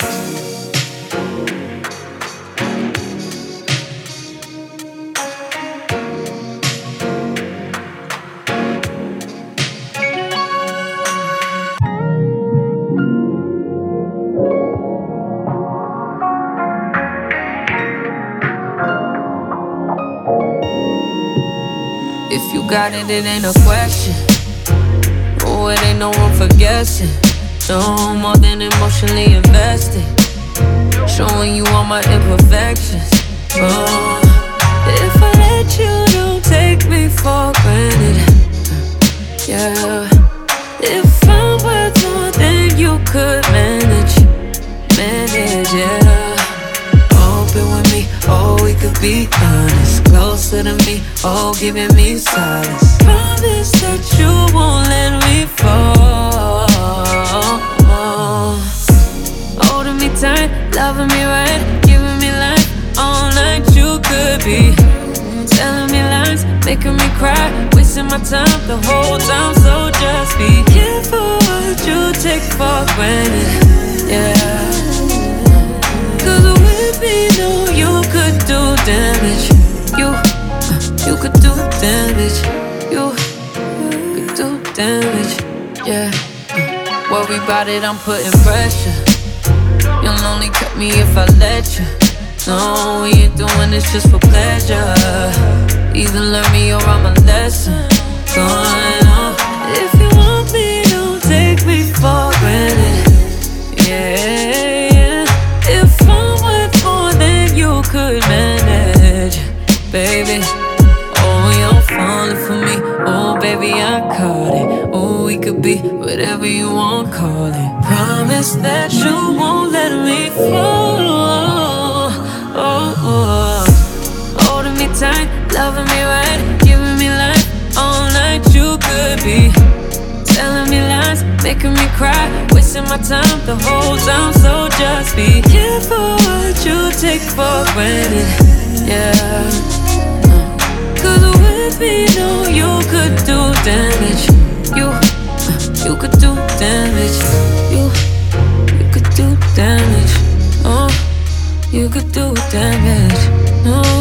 If you got it, it ain't a question. Oh, it ain't no room for guessing. No more than emotionally invested. Showing you all my imperfections. Oh, if I let you, don't take me for granted. Yeah. If I'm worth more than you could manage, yeah. Open with me, oh, we could be honest. Closer to me, oh, giving me solace. Promise that you won't let me fall. Holding me tight, loving me right, giving me life all night. You could be telling me lies, making me cry, wasting my time the whole time. So just be careful what you take for granted. Yeah. Cause with me, no, you could do damage. You could do damage. You could do damage. Yeah. Worry about it, I'm putting pressure. You'll only cut me if I let you. No, we ain't doing this just for pleasure. Either learn me or I'm a lesson. Going on. If you want me, don't take me for granted. Yeah. If I'm worth more than you could manage, baby. Oh, you're falling for me. Oh, baby, I caught it. Oh, we could be whatever you want, call it. Promise that you won't let me fall. Holding me tight, loving me right, giving me life all night. You could be telling me lies, making me cry, wasting my time the whole time. So just be careful what you take for granted. Yeah. Cause with me, no, you could do damage. You could do damage. You could do damage. Oh, you could do damage. Oh.